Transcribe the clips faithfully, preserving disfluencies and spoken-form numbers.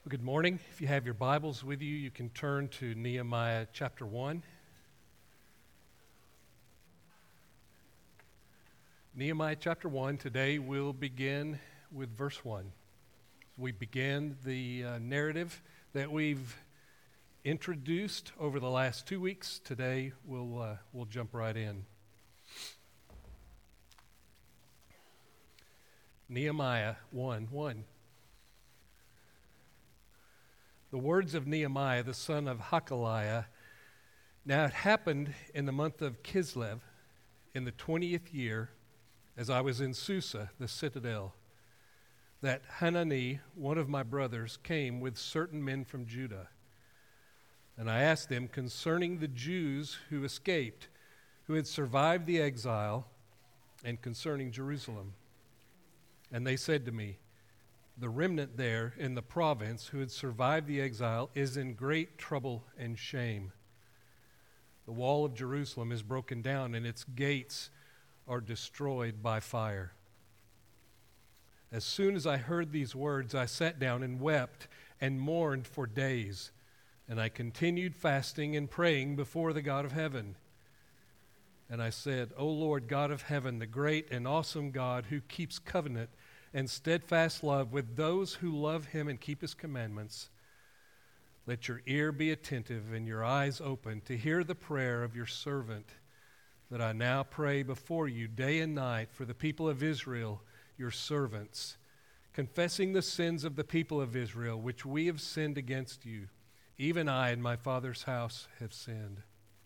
Well, good morning. If you have your Bibles with you, you can turn to Nehemiah chapter one. Nehemiah chapter one, today we'll begin with verse one. We begin the uh, narrative that we've introduced over the last two weeks. Today we'll, uh, we'll jump right in. Nehemiah one one. The words of Nehemiah, the son of Hakaliah. Now it happened in the month of Kislev, in the twentieth year, as I was in Susa, the citadel, that Hanani, one of my brothers, came with certain men from Judah. And I asked them concerning the Jews who escaped, who had survived the exile, and concerning Jerusalem. And they said to me, the remnant there in the province who had survived the exile is in great trouble and shame. The wall of Jerusalem is broken down and its gates are destroyed by fire. As soon as I heard these words, I sat down and wept and mourned for days. And I continued fasting and praying before the God of heaven. And I said, O Lord God of heaven, the great and awesome God who keeps covenant and steadfast love with those who love him and keep his commandments, let your ear be attentive and your eyes open to hear the prayer of your servant, that I now pray before you day and night for the people of Israel, your servants, confessing the sins of the people of Israel, which we have sinned against you. Even I and my father's house have sinned.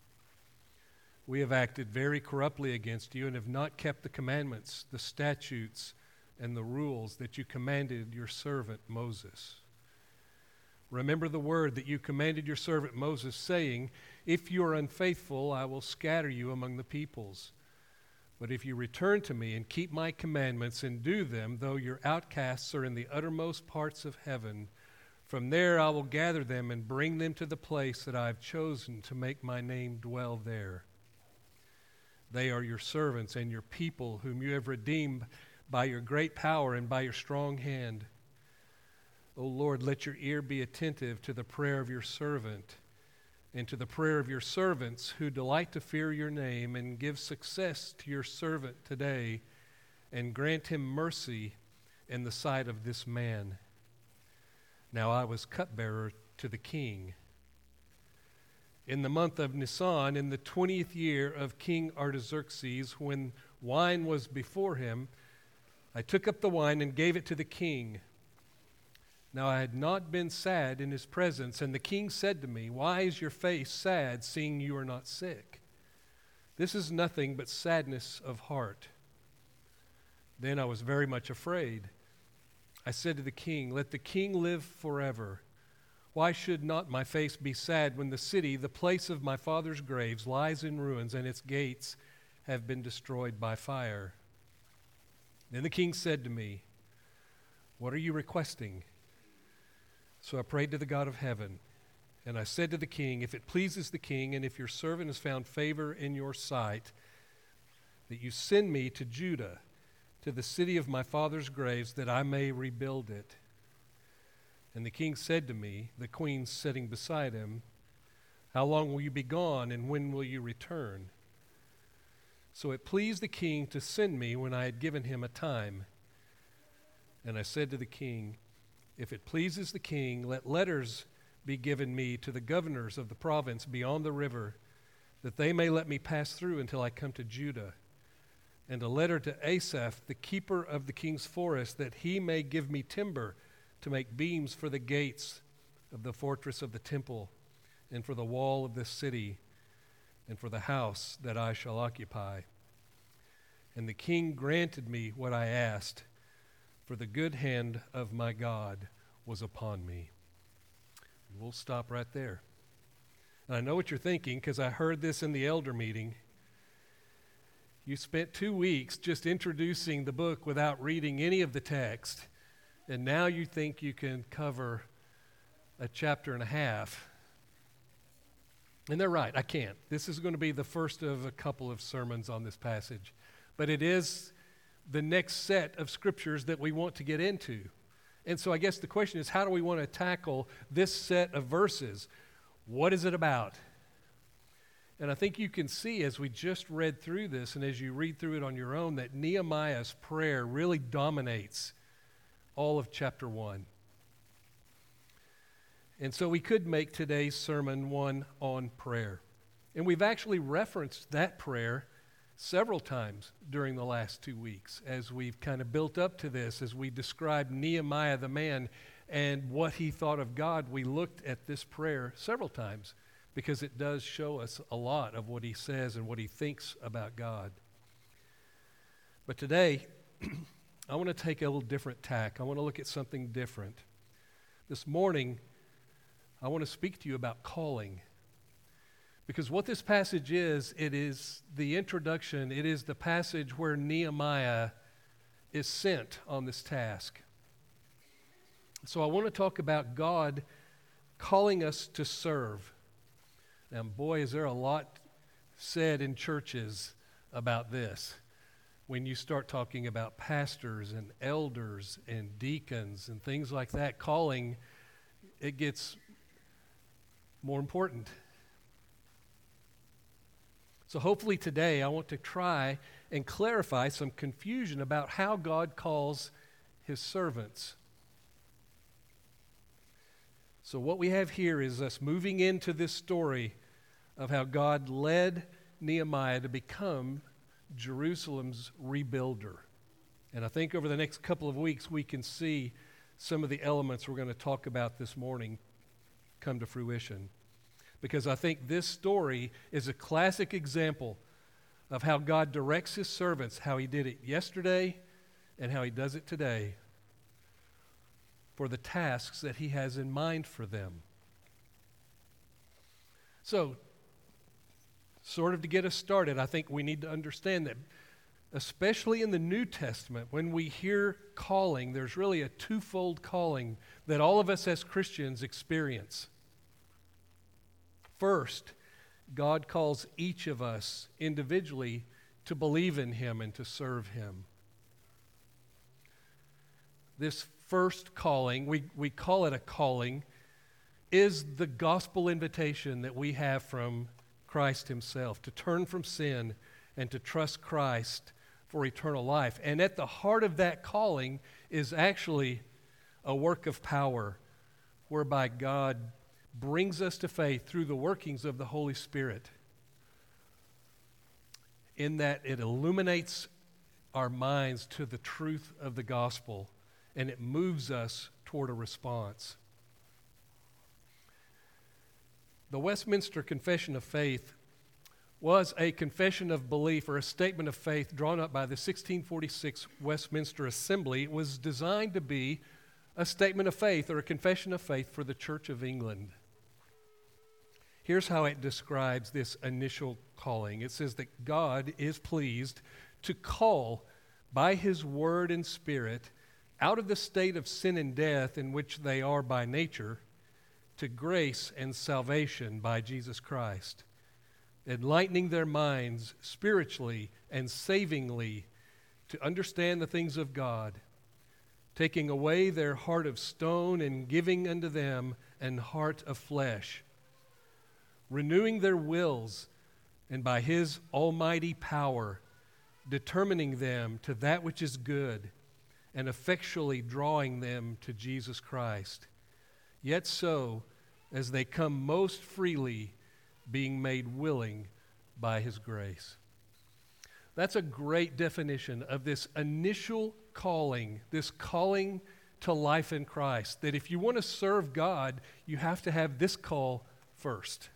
We have acted very corruptly against you and have not kept the commandments, the statutes, and the rules that you commanded your servant Moses. Remember the word that you commanded your servant Moses, saying, if you are unfaithful, I will scatter you among the peoples. But if you return to me and keep my commandments and do them, though your outcasts are in the uttermost parts of heaven, from there I will gather them and bring them to the place that I have chosen to make my name dwell there. They are your servants and your people, whom you have redeemed by your great power and by your strong hand. O Lord, let your ear be attentive to the prayer of your servant and to the prayer of your servants who delight to fear your name, and give success to your servant today, and grant him mercy in the sight of this man. Now I was cupbearer to the king. In the month of Nisan, in the twentieth year of King Artaxerxes, when wine was before him, I took up the wine and gave it to the king. Now I had not been sad in his presence, and the king said to me, why is your face sad, seeing you are not sick? This is nothing but sadness of heart. Then I was very much afraid. I said to the king, let the king live forever. Why should not my face be sad when the city, the place of my father's graves, lies in ruins and its gates have been destroyed by fire? Then the king said to me, what are you requesting? So I prayed to the God of heaven, and I said to the king, if it pleases the king, and if your servant has found favor in your sight, that you send me to Judah, to the city of my father's graves, that I may rebuild it. And the king said to me, the queen sitting beside him, how long will you be gone, and when will you return? So it pleased the king to send me when I had given him a time. And I said to the king, if it pleases the king, let letters be given me to the governors of the province beyond the river, that they may let me pass through until I come to Judah. And a letter to Asaph, the keeper of the king's forest, that he may give me timber to make beams for the gates of the fortress of the temple, and for the wall of this city, and for the house that I shall occupy. And the king granted me what I asked, for the good hand of my God was upon me. We'll stop right there. And I know what you're thinking, because I heard this in the elder meeting. You spent two weeks just introducing the book without reading any of the text, and now you think you can cover a chapter and a half. And they're right, I can't. This is going to be the first of a couple of sermons on this passage. But it is the next set of scriptures that we want to get into. And so I guess the question is, how do we want to tackle this set of verses? What is it about? And I think you can see as we just read through this and as you read through it on your own that Nehemiah's prayer really dominates all of chapter one. And so we could make today's sermon one on prayer. And we've actually referenced that prayer several times during the last two weeks as we've kind of built up to this, as we described Nehemiah the man and what he thought of God. We looked at this prayer several times because it does show us a lot of what he says and what he thinks about God. But today, I want to take a little different tack. I want to look at something different. This morning, I want to speak to you about calling. Because what this passage is, it is the introduction, it is the passage where Nehemiah is sent on this task. So I want to talk about God calling us to serve. Now, boy, is there a lot said in churches about this. When you start talking about pastors and elders and deacons and things like that, calling, it gets more important. So hopefully today I want to try and clarify some confusion about how God calls his servants. So what we have here is us moving into this story of how God led Nehemiah to become Jerusalem's rebuilder. And I think over the next couple of weeks we can see some of the elements we're going to talk about this morning come to fruition. Because I think this story is a classic example of how God directs his servants, how he did it yesterday and how he does it today for the tasks that he has in mind for them. So, sort of to get us started, I think we need to understand that especially in the New Testament, when we hear calling, there's really a twofold calling that all of us as Christians experience. First, God calls each of us individually to believe in him and to serve him. This first calling, we, we call it a calling, is the gospel invitation that we have from Christ himself, to turn from sin and to trust Christ for eternal life. And at the heart of that calling is actually a work of power whereby God brings us to faith through the workings of the Holy Spirit, in that it illuminates our minds to the truth of the gospel and it moves us toward a response. The Westminster Confession of Faith was a confession of belief or a statement of faith drawn up by the sixteen forty-six Westminster Assembly. It was designed to be a statement of faith or a confession of faith for the Church of England. Here's how it describes this initial calling. It says that God is pleased to call by his word and spirit out of the state of sin and death in which they are by nature to grace and salvation by Jesus Christ, enlightening their minds spiritually and savingly to understand the things of God, taking away their heart of stone and giving unto them an heart of flesh, renewing their wills, and by his almighty power, determining them to that which is good, and effectually drawing them to Jesus Christ. Yet so, as they come most freely, being made willing by his grace. That's a great definition of this initial calling, this calling to life in Christ, that if you want to serve God, you have to have this call first.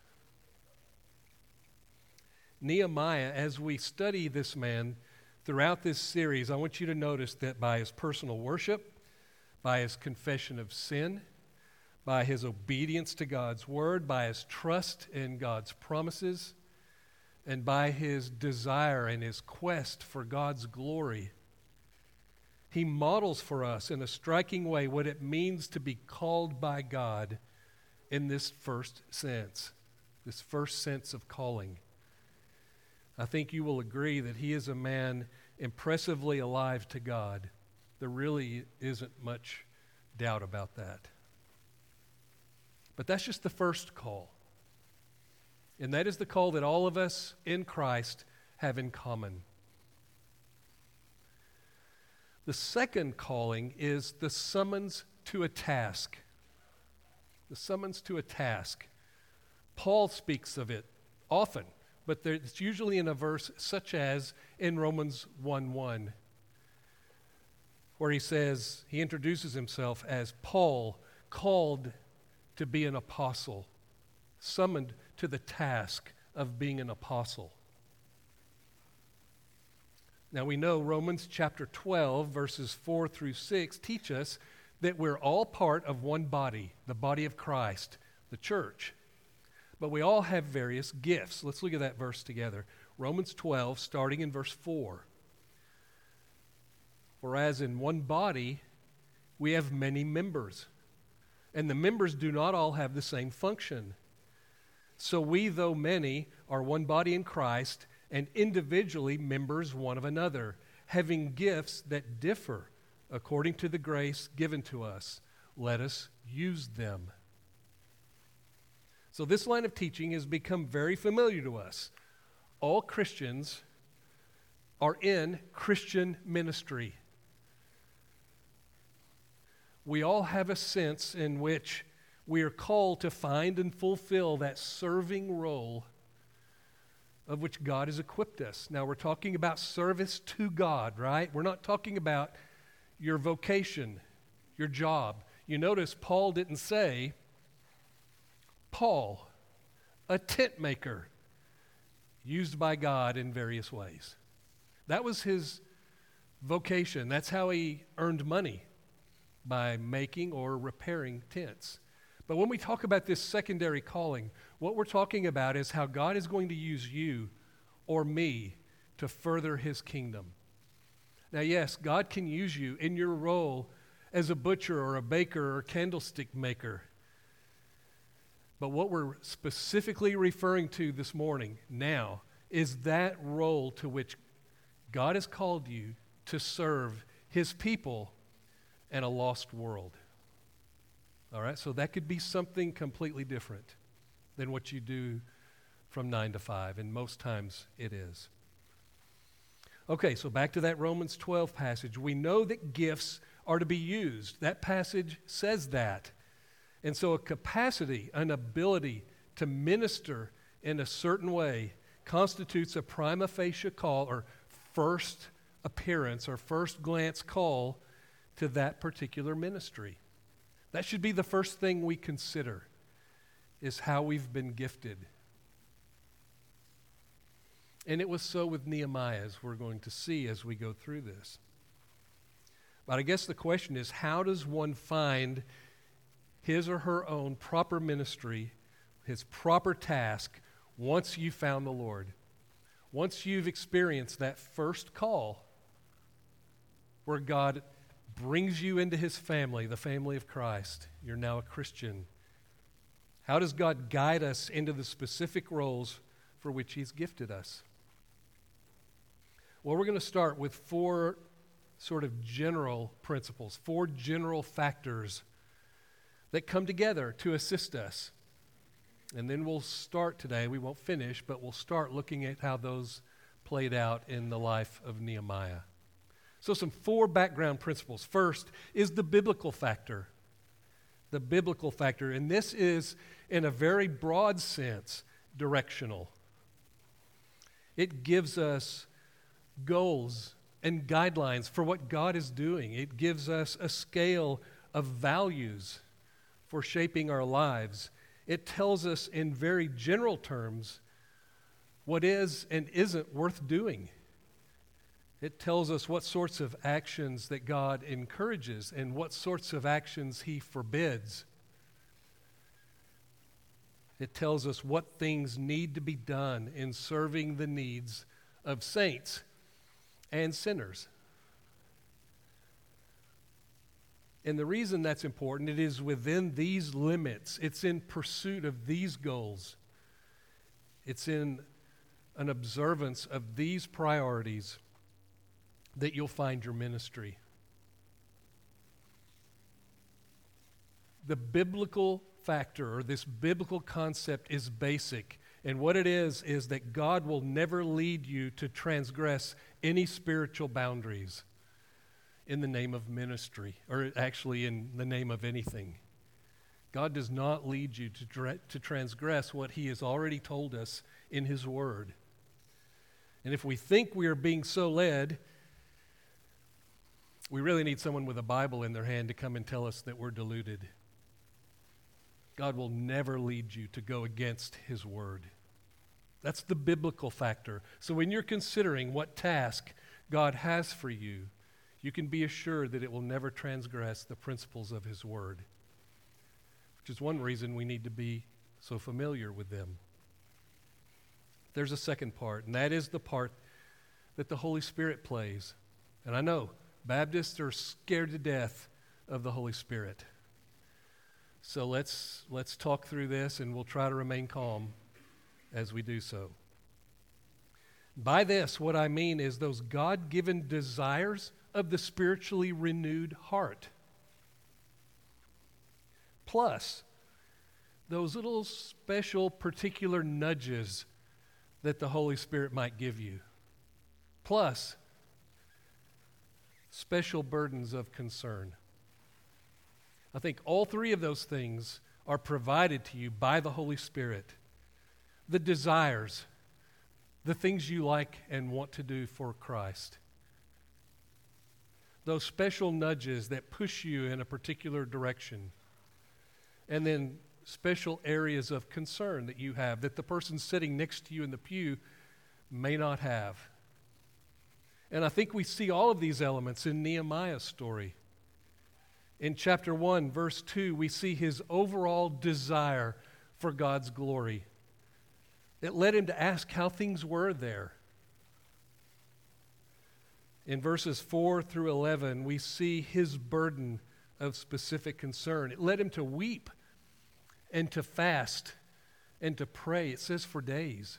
Nehemiah, as we study this man throughout this series, I want you to notice that by his personal worship, by his confession of sin, by his obedience to God's word, by his trust in God's promises, and by his desire and his quest for God's glory, he models for us in a striking way what it means to be called by God in this first sense, this first sense of calling. I think you will agree that he is a man impressively alive to God. There really isn't much doubt about that. But that's just the first call. And that is the call that all of us in Christ have in common. The second calling is the summons to a task. The summons to a task. Paul speaks of it often, but there, it's usually in a verse such as in Romans one one, where he says, he introduces himself as Paul, called to be an apostle, summoned to the task of being an apostle. Now we know Romans chapter twelve, verses four through six teach us that we're all part of one body, the body of Christ, the church. But we all have various gifts. Let's look at that verse together. Romans twelve, starting in verse four. Whereas in one body, we have many members, and the members do not all have the same function. So we, though many, are one body in Christ, and individually members one of another, having gifts that differ according to the grace given to us. Let us use them. So this line of teaching has become very familiar to us. All Christians are in Christian ministry. We all have a sense in which we are called to find and fulfill that serving role of which God has equipped us. Now, we're talking about service to God, right? We're not talking about your vocation, your job. You notice Paul didn't say, Paul, a tent maker, used by God in various ways. That was his vocation. That's how he earned money, by making or repairing tents. But when we talk about this secondary calling, what we're talking about is how God is going to use you or me to further his kingdom. Now, yes, God can use you in your role as a butcher or a baker or candlestick maker. But what we're specifically referring to this morning now is that role to which God has called you to serve his people and a lost world. All right, so that could be something completely different than what you do from nine to five, and most times it is. Okay, so back to that Romans twelve passage. We know that gifts are to be used. That passage says that. And so a capacity, an ability to minister in a certain way constitutes a prima facie call or first appearance or first glance call to that particular ministry. That should be the first thing we consider, is how we've been gifted. And it was so with Nehemiah, as we're going to see as we go through this. But I guess the question is, how does one find his or her own proper ministry, his proper task, once you've found the Lord? Once you've experienced that first call where God brings you into his family, the family of Christ. You're now a Christian. How does God guide us into the specific roles for which he's gifted us? Well, we're going to start with four sort of general principles, four general factors that come together to assist us. And then we'll start today. We won't finish, but we'll start looking at how those played out in the life of Nehemiah. So some four background principles. First is the biblical factor. The biblical factor. And this is, in a very broad sense, directional. It gives us goals and guidelines for what God is doing. It gives us a scale of values for shaping our lives. It tells us in very general terms what is and isn't worth doing. It tells us what sorts of actions that God encourages and what sorts of actions he forbids. It tells us what things need to be done in serving the needs of saints and sinners. And the reason that's important, it is within these limits. It's in pursuit of these goals. It's in an observance of these priorities that you'll find your ministry. the biblical factor, or this biblical concept, is basic. And what it is, is that God will never lead you to transgress any spiritual boundaries in the name of ministry, or actually in the name of anything. God does not lead you to, tra- to transgress what he has already told us in his word. And if we think we are being so led, we really need someone with a Bible in their hand to come and tell us that we're deluded. God will never lead you to go against his word. That's the biblical factor. So when you're considering what task God has for you, you can be assured that it will never transgress the principles of his word, which is one reason we need to be so familiar with them. There's a second part, and that is the part that the Holy Spirit plays. And I know Baptists are scared to death of the Holy Spirit. So let's let's talk through this, and we'll try to remain calm as we do so. By this, what I mean is those God-given desires of the spiritually renewed heart, plus those little special particular nudges that the Holy Spirit might give you, plus special burdens of concern. I think all three of those things are provided to you by the Holy Spirit. The desires, the things you like and want to do for Christ. Those special nudges that push you in a particular direction. And then special areas of concern that you have that the person sitting next to you in the pew may not have. And I think we see all of these elements in Nehemiah's story. In chapter one, verse two, we see his overall desire for God's glory. It led him to ask how things were there. In verses four through eleven, we see his burden of specific concern. It led him to weep and to fast and to pray. It says for days.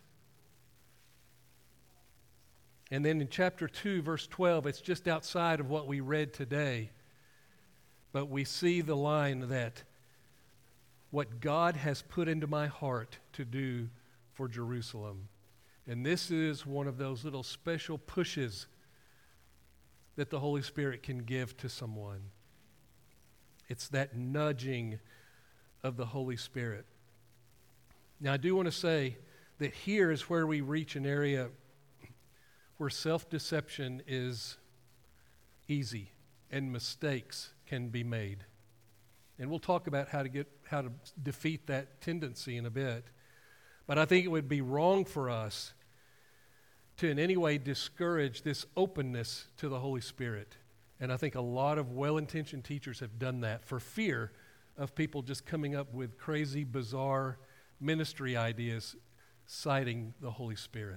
And then in chapter two, verse twelve, it's just outside of what we read today. But we see the line that what God has put into my heart to do for Jerusalem. And this is one of those little special pushes that the Holy Spirit can give to someone. It's that nudging of the Holy Spirit. Now, I do want to say that here is where we reach an area where self-deception is easy and mistakes can be made. And we'll talk about how to get how to defeat that tendency in a bit. But I think it would be wrong for us to in any way discourage this openness to the Holy Spirit. And I think a lot of well-intentioned teachers have done that for fear of people just coming up with crazy, bizarre ministry ideas citing the Holy Spirit.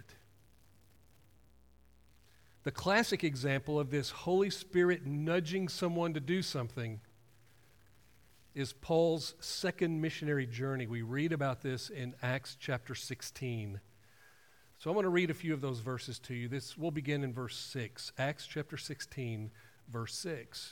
The classic example of this Holy Spirit nudging someone to do something is Paul's second missionary journey. We read about this in Acts chapter sixteen. So I'm going to read a few of those verses to you. This will begin in verse six. Acts chapter sixteen, verse six.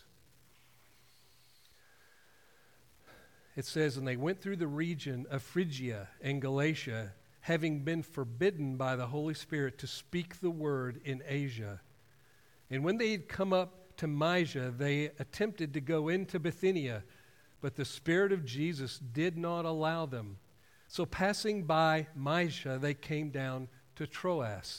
It says, "And they went through the region of Phrygia and Galatia, having been forbidden by the Holy Spirit to speak the word in Asia. And when they had come up to Mysia, they attempted to go into Bithynia, but the Spirit of Jesus did not allow them. So passing by Mysia, they came down to Troas."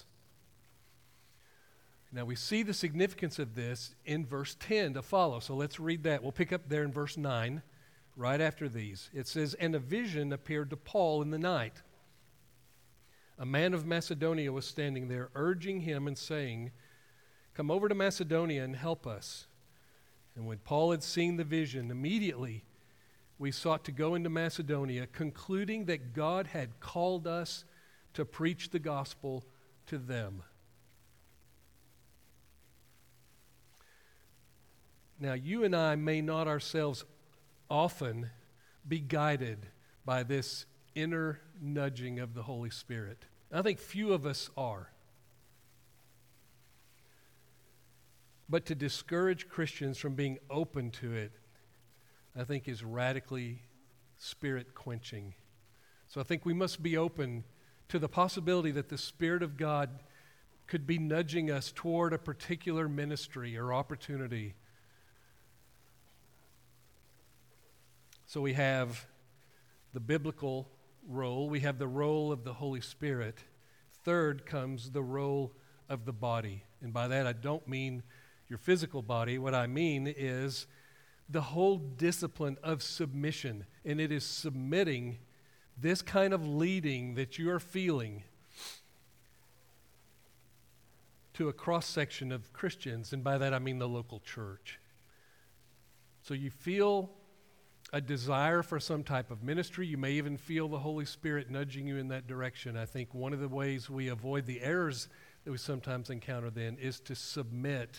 Now we see the significance of this in verse ten to follow. So let's read that. We'll pick up there in verse nine, right after these. It says, "And a vision appeared to Paul in the night. A man of Macedonia was standing there, urging him and saying, 'Come over to Macedonia and help us.' And when Paul had seen the vision, immediately we sought to go into Macedonia, concluding that God had called us to preach the gospel to them." Now, you and I may not ourselves often be guided by this inner nudging of the Holy Spirit. I think few of us are. But to discourage Christians from being open to it, I think is radically spirit quenching. So I think we must be open to the possibility that the Spirit of God could be nudging us toward a particular ministry or opportunity. So we have the biblical role, we have the role of the Holy Spirit. Third comes the role of the body. And by that I don't mean your physical body. What I mean is the whole discipline of submission. And it is submitting this kind of leading that you are feeling to a cross-section of Christians. And by that I mean the local church. So you feel a desire for some type of ministry. You may even feel the Holy Spirit nudging you in that direction. I think one of the ways we avoid the errors that we sometimes encounter then is to submit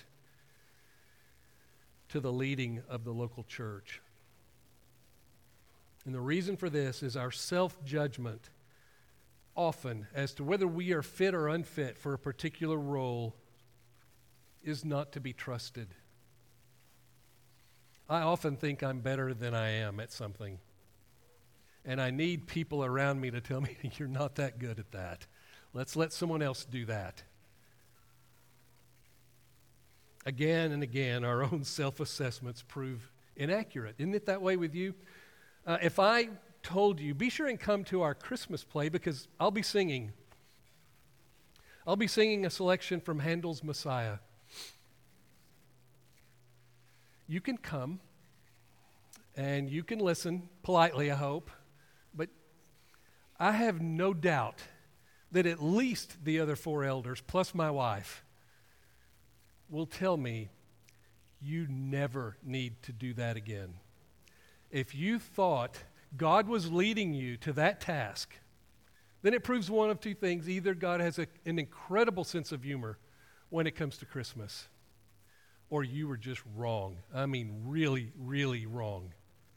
to the leading of the local church. And the reason for this is our self-judgment often as to whether we are fit or unfit for a particular role is not to be trusted. I often think I'm better than I am at something. And I need people around me to tell me, you're not that good at that. Let's let someone else do that. Again and again, our own self-assessments prove inaccurate. Isn't it that way with you? Uh, if I told you, be sure and come to our Christmas play because I'll be singing. I'll be singing a selection from Handel's Messiah. You can come and you can listen politely, I hope, but I have no doubt that at least the other four elders, plus my wife, will tell me you never need to do that again. If you thought God was leading you to that task, then it proves one of two things. Either God has a, an incredible sense of humor when it comes to Christmas, or you were just wrong. I mean, really, really wrong.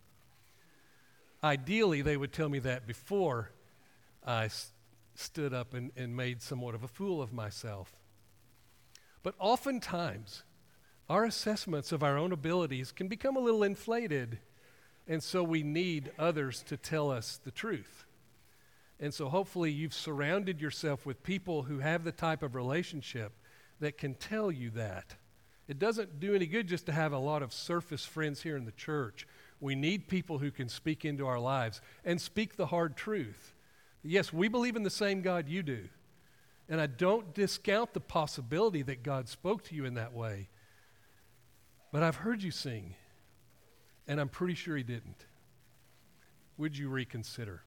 Ideally, they would tell me that before I s- stood up and, and made somewhat of a fool of myself. But oftentimes, our assessments of our own abilities can become a little inflated, and so we need others to tell us the truth. And so hopefully you've surrounded yourself with people who have the type of relationship that can tell you that. It doesn't do any good just to have a lot of surface friends here in the church. We need people who can speak into our lives and speak the hard truth. Yes, we believe in the same God you do. And I don't discount the possibility that God spoke to you in that way. But I've heard you sing, and I'm pretty sure he didn't. Would you reconsider?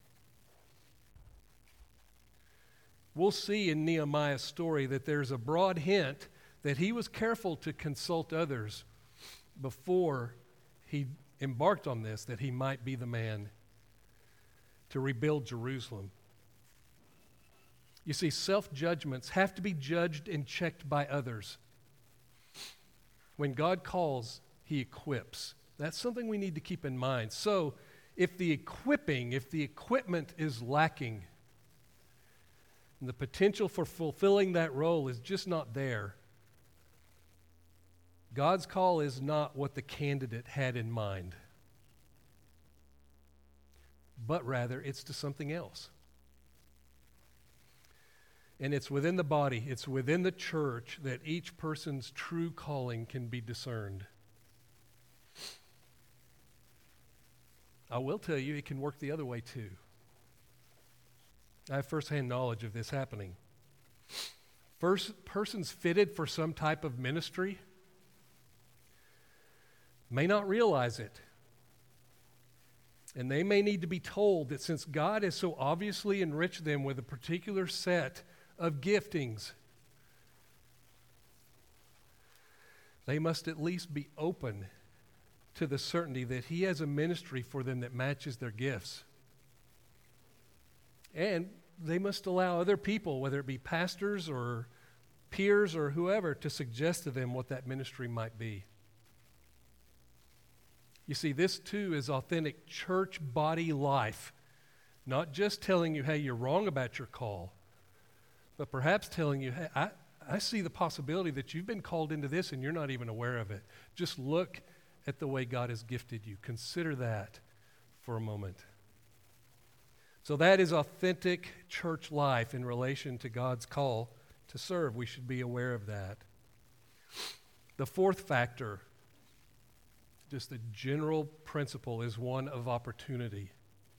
We'll see in Nehemiah's story that there's a broad hint that he was careful to consult others before he embarked on this, that he might be the man to rebuild Jerusalem. You see, self-judgments have to be judged and checked by others. When God calls, he equips. That's something we need to keep in mind. So, if the equipping, if the equipment is lacking, and the potential for fulfilling that role is just not there, God's call is not what the candidate had in mind, but rather it's to something else. And it's within the body, it's within the church that each person's true calling can be discerned. I will tell you, it can work the other way too. I have firsthand knowledge of this happening. First, persons fitted for some type of ministry may not realize it. And they may need to be told that since God has so obviously enriched them with a particular set of giftings, they must at least be open to the certainty that he has a ministry for them that matches their gifts. And they must allow other people, whether it be pastors or peers or whoever, to suggest to them what that ministry might be. You see, this too is authentic church body life. Not just telling you, hey, you're wrong about your call, but perhaps telling you, hey, I, I see the possibility that you've been called into this and you're not even aware of it. Just look at the way God has gifted you. Consider that for a moment. So that is authentic church life in relation to God's call to serve. We should be aware of that. The fourth factor, just the general principle, is one of opportunity.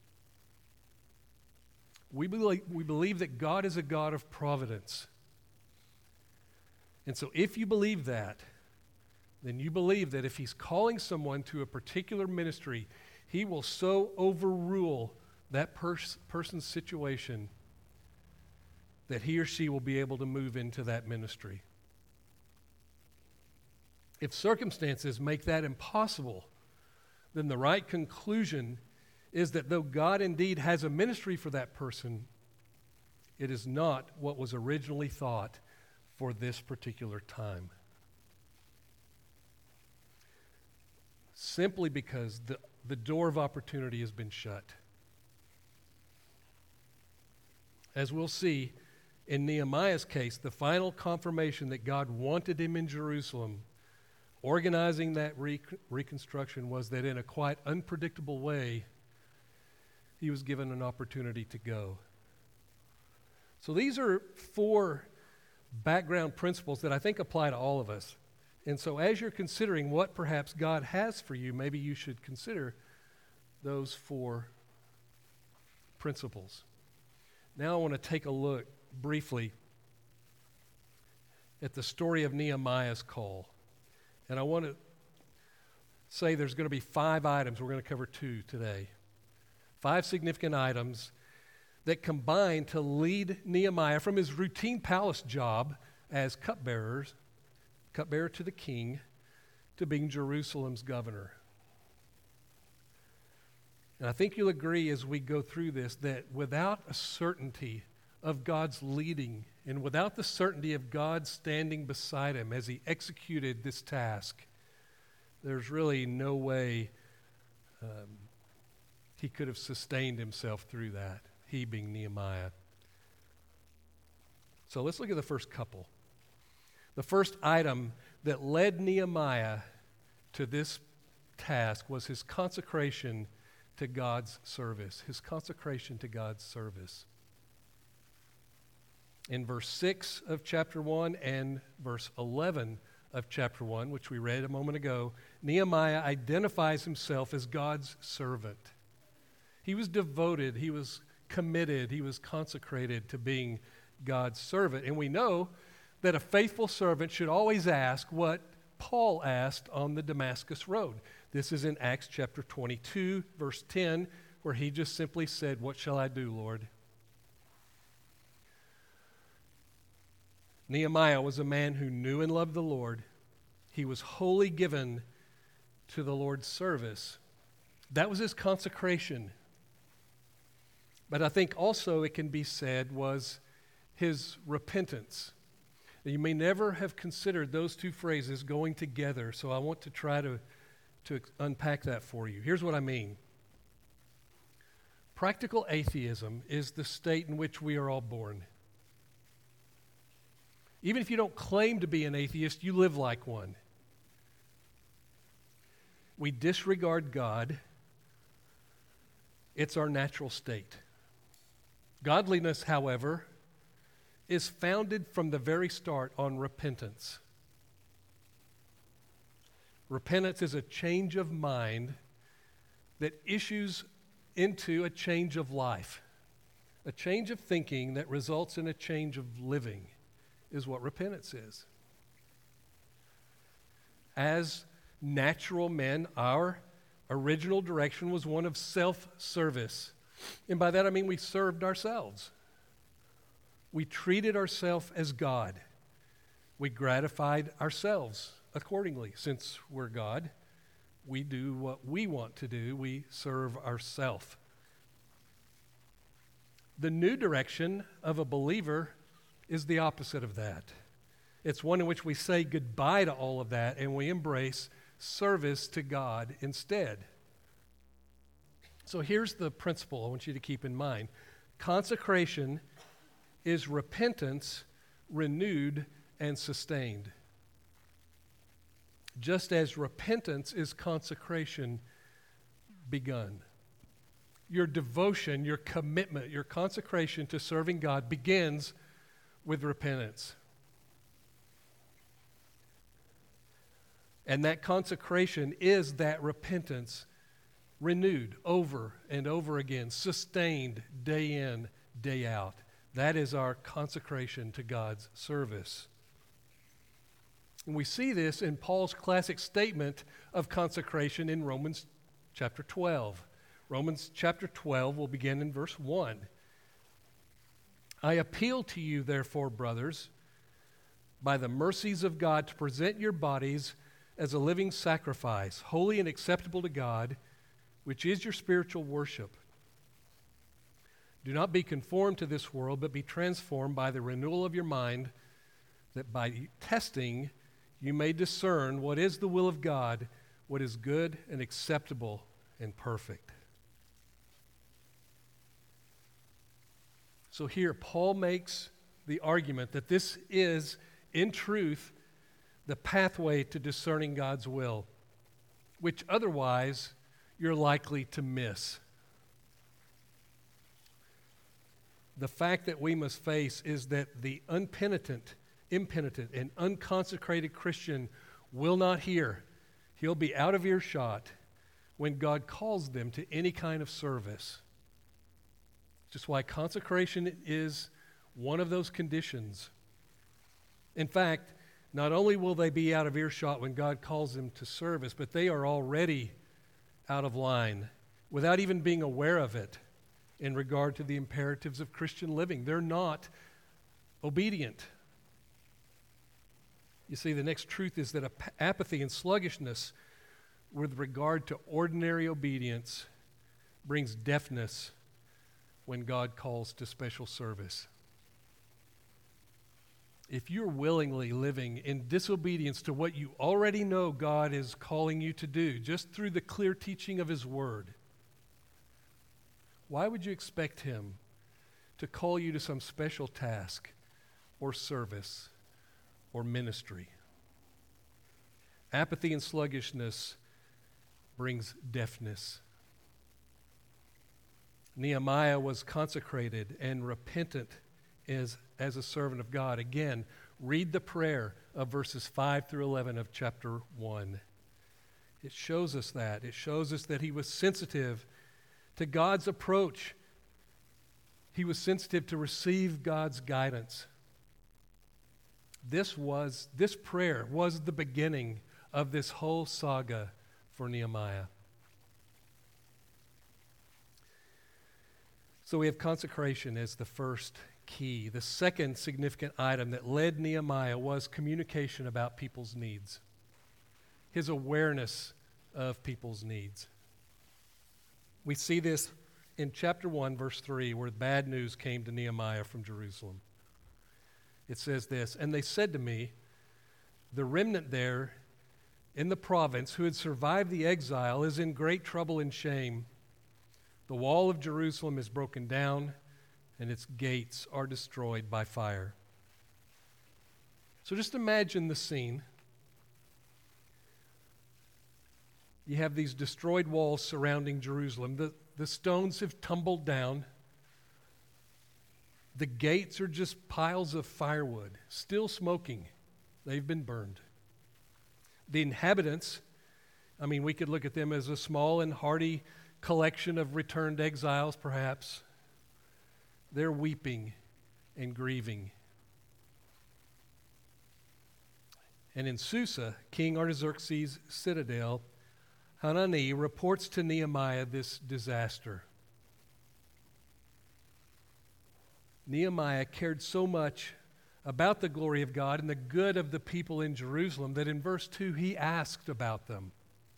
We believe, we believe that God is a God of providence. And so if you believe that, then you believe that if he's calling someone to a particular ministry, he will so overrule that pers- person's situation that he or she will be able to move into that ministry. If circumstances make that impossible, then the right conclusion is that though God indeed has a ministry for that person, it is not what was originally thought for this particular time. Simply because the, the door of opportunity has been shut. As we'll see, in Nehemiah's case, the final confirmation that God wanted him in Jerusalem, organizing that re- reconstruction, was that in a quite unpredictable way, he was given an opportunity to go. So these are four background principles that I think apply to all of us. And so as you're considering what perhaps God has for you, maybe you should consider those four principles. Now I want to take a look briefly at the story of Nehemiah's call. And I want to say there's going to be five items. We're going to cover two today. Five significant items that combine to lead Nehemiah from his routine palace job as cupbearers, cupbearer to the king, to being Jerusalem's governor. And I think you'll agree as we go through this that without a certainty of God's leading and without the certainty of God standing beside him as he executed this task, there's really no way um, he could have sustained himself through that, he being Nehemiah. So let's look at the first couple. The first item that led Nehemiah to this task was his consecration to God's service, his consecration to God's service. In verse six of chapter one and verse eleven of chapter one, which we read a moment ago, Nehemiah identifies himself as God's servant. He was devoted, he was committed, he was consecrated to being God's servant. And we know that a faithful servant should always ask what Paul asked on the Damascus Road. This is in Acts chapter twenty-two, verse ten, where he just simply said, "What shall I do, Lord?" Nehemiah was a man who knew and loved the Lord. He was wholly given to the Lord's service. That was his consecration. But I think also it can be said was his repentance. You may never have considered those two phrases going together, so I want to try to, to unpack that for you. Here's what I mean. Practical atheism is the state in which we are all born. Even if you don't claim to be an atheist, you live like one. We disregard God. It's our natural state. Godliness, however, is founded from the very start on repentance. Repentance is a change of mind that issues into a change of life. A change of thinking that results in a change of living is what repentance is. As natural men, our original direction was one of self-service. And by that I mean we served ourselves. We treated ourselves as God. We gratified ourselves accordingly. Since we're God, we do what we want to do. We serve ourselves. The new direction of a believer is the opposite of that. It's one in which we say goodbye to all of that and we embrace service to God instead. So here's the principle I want you to keep in mind. Consecration is repentance renewed and sustained. just as repentance is consecration begun. Your devotion, your commitment, your consecration to serving God begins with repentance. And that consecration is that repentance renewed over and over again, sustained day in, day out. That is our consecration to God's service. And we see this in Paul's classic statement of consecration in Romans chapter twelve. Romans chapter twelve will begin in verse one. I appeal to you, therefore, brothers, by the mercies of God, to present your bodies as a living sacrifice, holy and acceptable to God, which is your spiritual worship. Do not be conformed to this world, but be transformed by the renewal of your mind, that by testing you may discern what is the will of God, what is good and acceptable and perfect. So here, Paul makes the argument that this is, in truth, the pathway to discerning God's will, which otherwise you're likely to miss. The fact that we must face is that the unpenitent, impenitent, and unconsecrated Christian will not hear. He'll be out of earshot when God calls them to any kind of service. Just why consecration is one of those conditions. In fact, not only will they be out of earshot when God calls them to service, but they are already out of line without even being aware of it in regard to the imperatives of Christian living. They're not obedient. You see, the next truth is that ap- apathy and sluggishness with regard to ordinary obedience brings deafness when God calls to special service. If you're willingly living in disobedience to what you already know God is calling you to do, just through the clear teaching of His Word, why would you expect Him to call you to some special task or service or ministry? Apathy and sluggishness brings deafness. Nehemiah was consecrated and repentant as, as a servant of God. Again, read the prayer of verses five through eleven of chapter one. It shows us that. It shows us that he was sensitive to God's approach. He was sensitive to receive God's guidance. This was, this prayer was the beginning of this whole saga for Nehemiah. So we have consecration as the first key. The second significant item that led Nehemiah was communication about people's needs. His awareness of people's needs. We see this in chapter one, verse three, where bad news came to Nehemiah from Jerusalem. It says this, and they said to me, the remnant there in the province who had survived the exile is in great trouble and shame. The wall of Jerusalem is broken down, and its gates are destroyed by fire. So just imagine the scene. You have these destroyed walls surrounding Jerusalem. The, the stones have tumbled down. The gates are just piles of firewood, still smoking. They've been burned. The inhabitants, I mean, we could look at them as a small and hardy collection of returned exiles, perhaps. They're weeping and grieving. And in Susa, King Artaxerxes' citadel, Hanani reports to Nehemiah this disaster. Nehemiah cared so much about the glory of God and the good of the people in Jerusalem that in verse two he asked about them.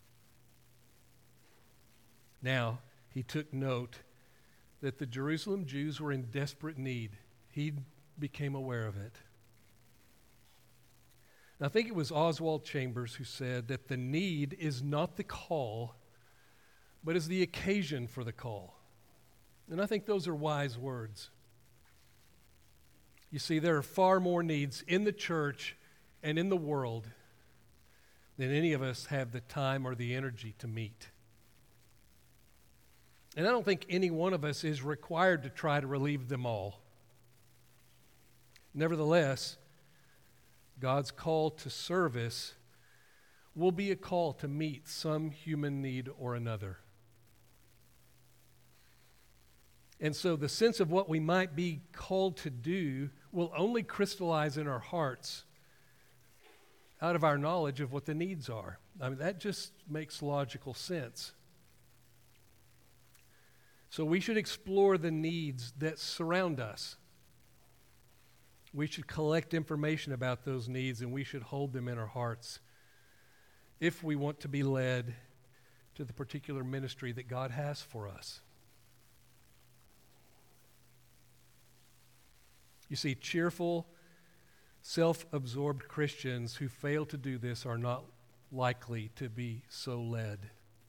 Now, he took note that the Jerusalem Jews were in desperate need. He became aware of it. And I think it was Oswald Chambers who said that the need is not the call, but is the occasion for the call. And I think those are wise words. You see, there are far more needs in the church and in the world, than any of us have the time or the energy to meet. And I don't think any one of us is required to try to relieve them all. Nevertheless, God's call to service will be a call to meet some human need or another. And so the sense of what we might be called to do will only crystallize in our hearts out of our knowledge of what the needs are. I mean, that just makes logical sense. So we should explore the needs that surround us. We should collect information about those needs, and we should hold them in our hearts if we want to be led to the particular ministry that God has for us. You see, cheerful, self-absorbed Christians who fail to do this are not likely to be so led.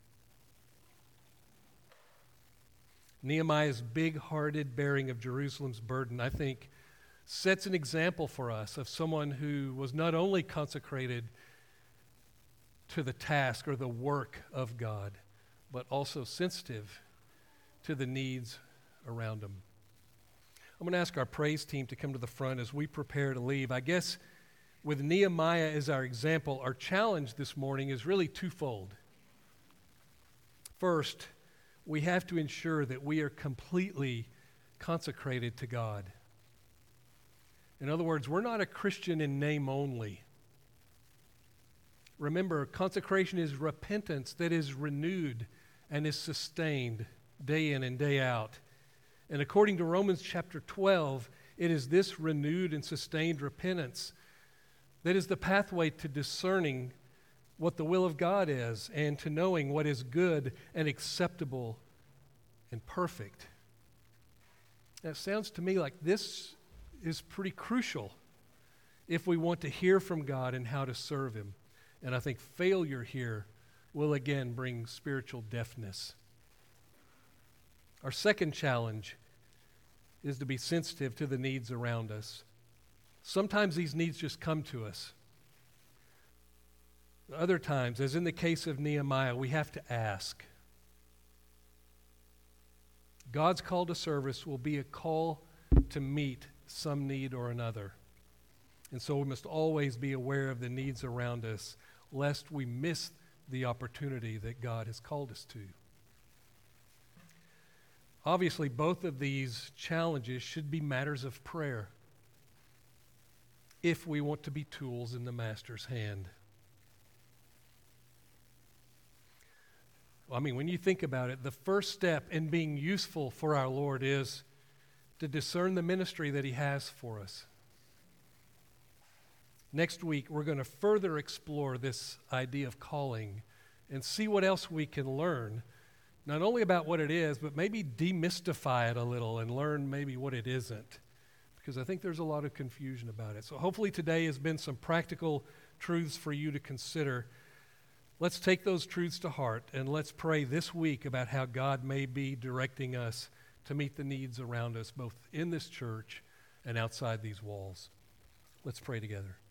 Nehemiah's big-hearted bearing of Jerusalem's burden, I think, sets an example for us of someone who was not only consecrated to the task or the work of God, but also sensitive to the needs around him. I'm going to ask our praise team to come to the front as we prepare to leave. I guess with Nehemiah as our example, our challenge this morning is really twofold. First, we have to ensure that we are completely consecrated to God. In other words, we're not a Christian in name only. Remember, consecration is repentance that is renewed and is sustained day in and day out. And according to Romans chapter twelve, it is this renewed and sustained repentance that is the pathway to discerning what the will of God is and to knowing what is good and acceptable and perfect. Now, it sounds to me like this is pretty crucial if we want to hear from God and how to serve Him. And I think failure here will again bring spiritual deafness. Our second challenge is to be sensitive to the needs around us. Sometimes these needs just come to us. Other times, as in the case of Nehemiah, we have to ask. God's call to service will be a call to meet some need or another. And so we must always be aware of the needs around us, lest we miss the opportunity that God has called us to. Obviously, both of these challenges should be matters of prayer if we want to be tools in the Master's hand. Well, I mean, when you think about it, the first step in being useful for our Lord is to discern the ministry that He has for us. Next week, we're going to further explore this idea of calling and see what else we can learn, not only about what it is, but maybe demystify it a little and learn maybe what it isn't, because I think there's a lot of confusion about it. So hopefully today has been some practical truths for you to consider. Let's take those truths to heart, and let's pray this week about how God may be directing us to meet the needs around us, both in this church and outside these walls. Let's pray together.